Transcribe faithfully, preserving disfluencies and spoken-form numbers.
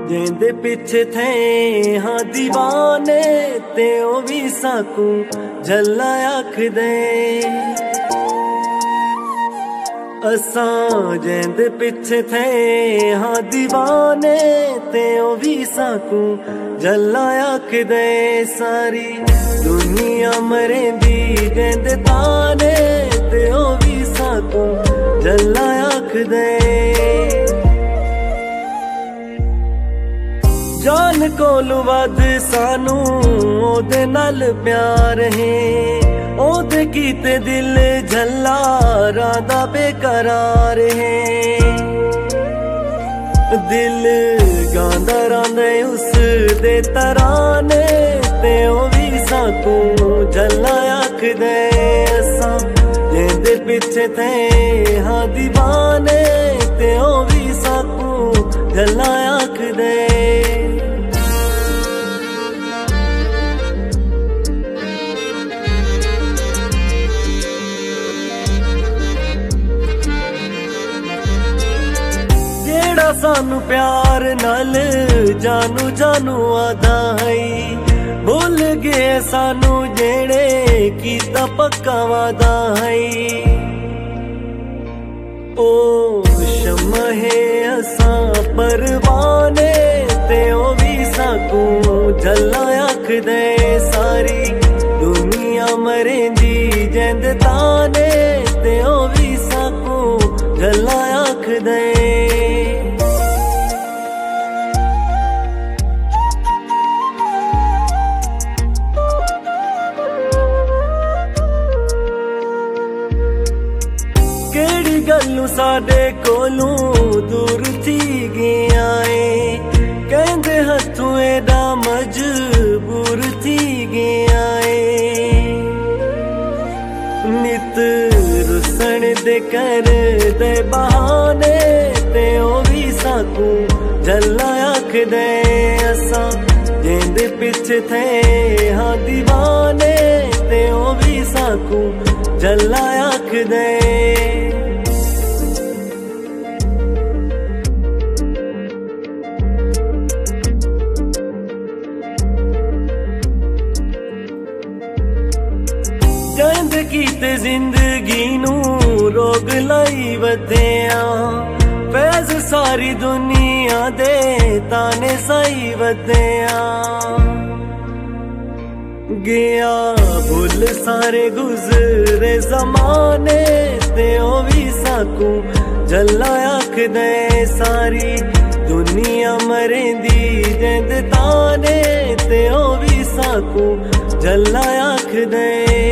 जेंदे पिछे थे हाँ दीवाने ते ओ भी साकू झल्ला आख दे। असां जेंदे पिछे थे हाँ दीवाने ते ओ भी साकू झल्ला आख दे। सारी दुनिया मरेंदी जेंदे ताने ते ओ भी साकू झल्ला आख दे। जान कोलू वध सानू ओदे नाल प्यार है, ओदे कीते दिल झल्ला रादा बेकरार है। दिल गांदा रांदे उस दे तराने ते ओ भी साकू झल्ला आख दे। असां जेंदे पिछे थे हाँ दीवाने ते ओ भी साकू झल्ला आख दे। सानू प्यार नाल जानू जानू आदा है, भूल गए सानू जेड़े कीता पक्का वादा है। ओ शम्मा है असां परवाने ते ओ भी साकू झल्ला आख दे। सारी दुनिया मरेंदी जेंद ताने ते ओ भी साकू झल्ला आख दे। गल्लू साडे कोलू दूर थी गया है, कहंदे हथों एदा मजबूर थी गया है। नित रुसण दे कर दे बहाने ते ओ भी साकू झल्ला आख दे। असां जेंदे पिछे थे हाँ दीवाने ते ओ भी साकू झल्ला आख दे। गंद कीते जिंदगी नू रोग लाई वधिया, फैज सारी दुनिया दे ताने सही वधिया। गया भुल सारे गुजरे जमाने ते ओ भी साकू झल्ला आख दे। सारी दुनिया मरेंदी जेंद ताने ते ओ भी साकू झल्ला आख दे।